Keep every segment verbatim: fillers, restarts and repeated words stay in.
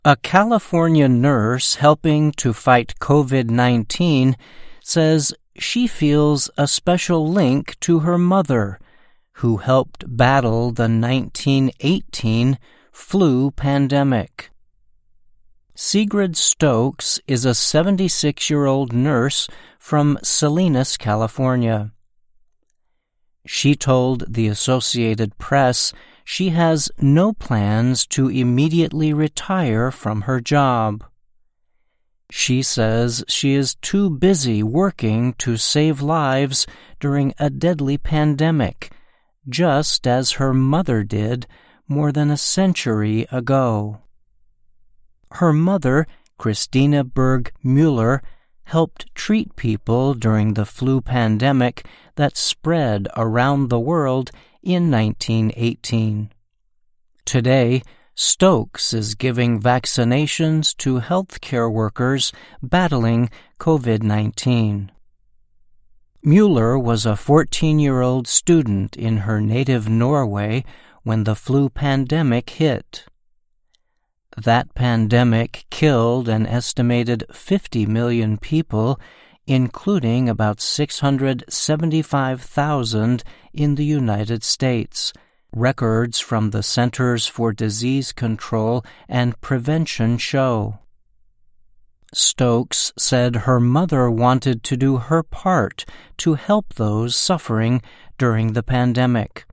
A California nurse helping to fight COVID nineteen says she feels a special link to her mother, who helped battle the nineteen eighteen flu pandemic. Sigrid Stokes is a seventy-six-year-old nurse from Salinas, California. She told the Associated Press she has no plans to immediately retire from her job. She says she is too busy working to save lives during a deadly pandemic, just as her mother did more than a century ago. Her mother, Christina Berg Mueller, helped treat people during the flu pandemic that spread around the world in nineteen eighteen. Today, Stokes is giving vaccinations to healthcare workers battling COVID nineteen. Mueller was a fourteen-year-old student in her native Norway when the flu pandemic hit. That pandemic killed an estimated fifty million people, including about six hundred seventy-five thousand in the United States, records from the Centers for Disease Control and Prevention show. Stokes said her mother wanted to do her part to help those suffering during the pandemic.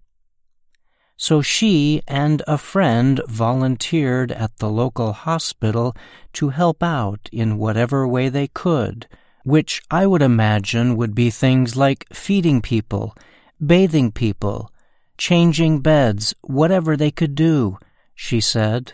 So she and a friend volunteered at the local hospital to help out in whatever way they could, which I would imagine would be things like feeding people, bathing people, changing beds, whatever they could do, she said.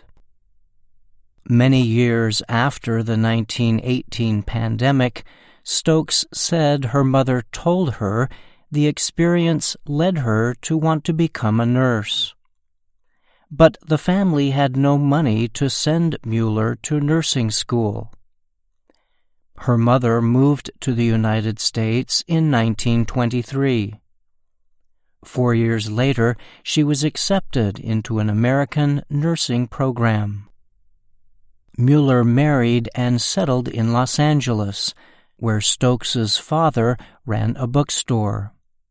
Many years after the nineteen eighteen pandemic, Stokes said her mother told her the experience led her to want to become a nurse. But the family had no money to send Mueller to nursing school. Her mother moved to the United States in nineteen twenty-three. Four years later, she was accepted into an American nursing program. Mueller married and settled in Los Angeles, where Stokes's father ran a bookstore.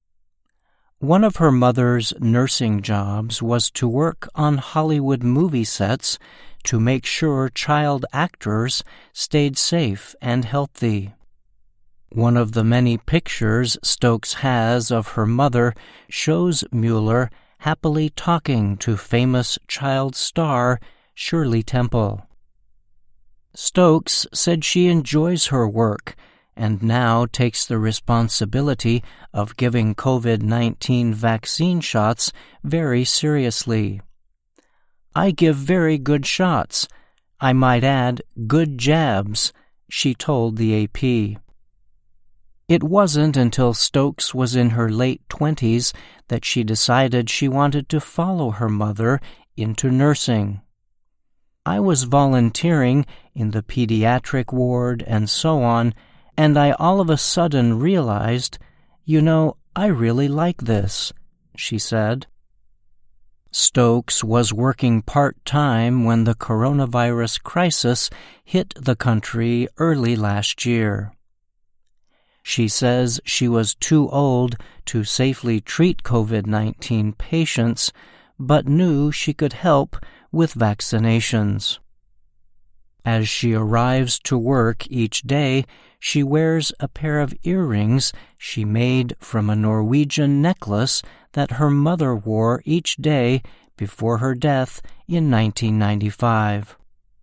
One of her mother's nursing jobs was to work on Hollywood movie sets to make sure child actors stayed safe and healthy. One of the many pictures Stokes has of her mother shows Mueller happily talking to famous child star Shirley Temple. Stokes said she enjoys her work and now takes the responsibility of giving COVID nineteen vaccine shots very seriously. I give very good shots. I might add, good jabs, she told the A P. It wasn't until Stokes was in her late twenties that she decided she wanted to follow her mother into nursing. I was volunteering in the pediatric ward and so on, and I all of a sudden realized, you know, I really like this, she said. Stokes was working part-time when the coronavirus crisis hit the country early last year. She says she was too old to safely treat COVID nineteen patients, but knew she could help with vaccinations. As she arrives to work each day, she wears a pair of earrings she made from a Norwegian necklace that her mother wore each day before her death in nineteen ninety-five.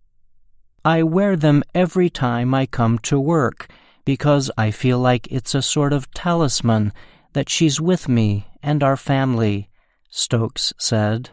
I wear them every time I come to work because I feel like it's a sort of talisman that she's with me and our family, Stokes said.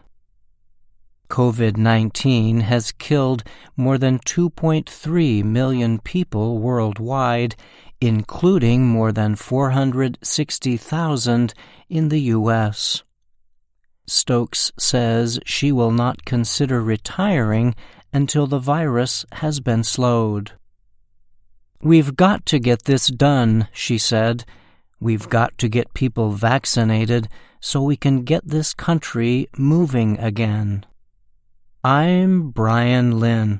COVID nineteen has killed more than two point three million people worldwide, including more than four hundred sixty thousand in the U S Stokes says she will not consider retiring until the virus has been slowed. We've got to get this done, she said. We've got to get people vaccinated so we can get this country moving again. I'm Brian Lynn.